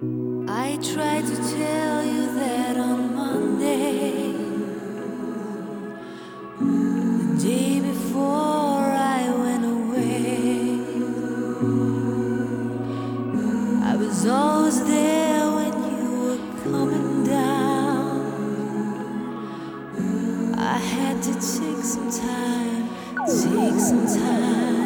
I tried to tell you that on Monday, the day before I went away. I was always there when you were coming down. I had to take some time, take some time.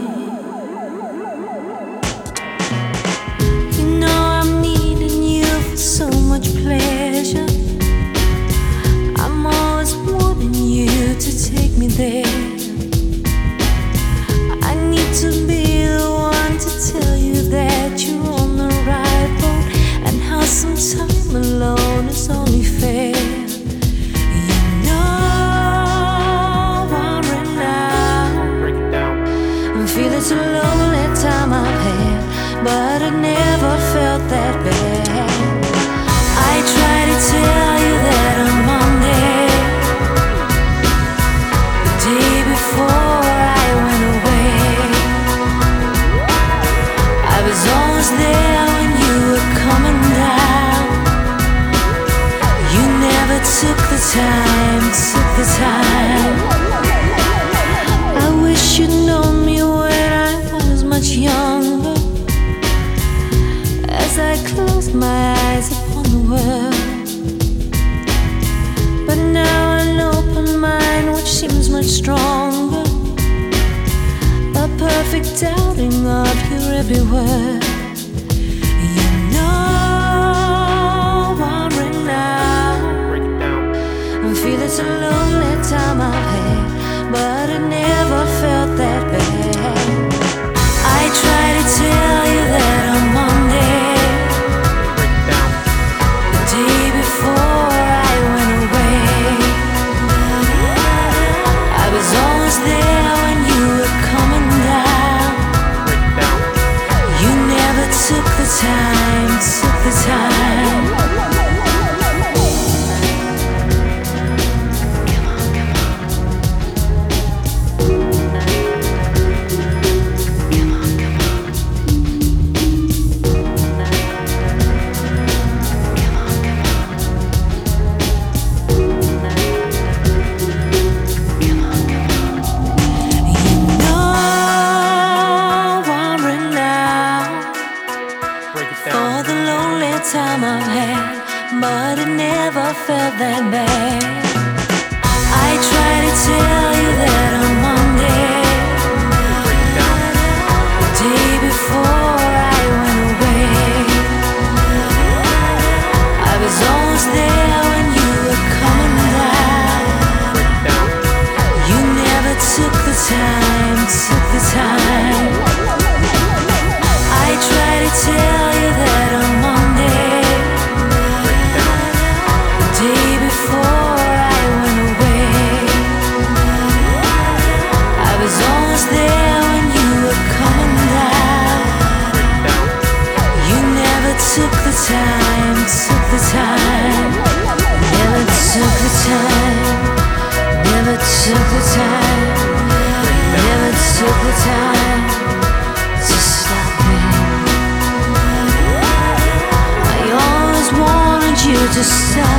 So much pleasure. I'm always wanting you to take me there. I need to be the one to tell you that you're on the right boat, and how some time alone is only fair. You know I'm right now. Break it down. I'm feeling so lonely, time I've had, but I never felt that bad. I try to tell you that on Monday, the day before I went away, I was always there when you were coming down. You never took the time, took the time. I wish you'd known me when I was much younger. As I closed my eyes upon the world, but now an open mind which seems much stronger, a perfect doubting of your every word. You know I'm right now. Break it down. I'm feeling so lonely, time I've had, but I never felt that bad. I try to tell you that on Monday, there when you were coming down. You never took the time, took the time. For the lonely time I've had, but it never felt that bad. I try to tell you that on Monday, the day before I went away, I was always there when you were coming down. You never took the time, took the time. I try to tell you that on Monday, the day before I went away, I was always there when you were coming down. You never took the time, took the time. Never took the time, never took the time, never took the time to stop me. I always wanted you to stop